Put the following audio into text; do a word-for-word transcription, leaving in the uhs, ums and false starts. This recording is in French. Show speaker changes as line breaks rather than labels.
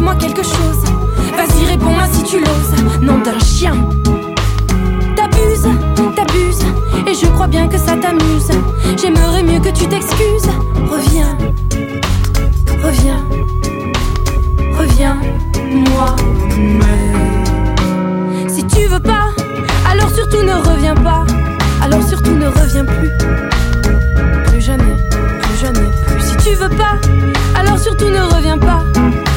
dis-moi quelque chose. Vas-y, réponds-moi si tu l'oses. Nom d'un chien. T'abuses, t'abuses, et je crois bien que ça t'amuse. J'aimerais mieux que tu t'excuses. Reviens.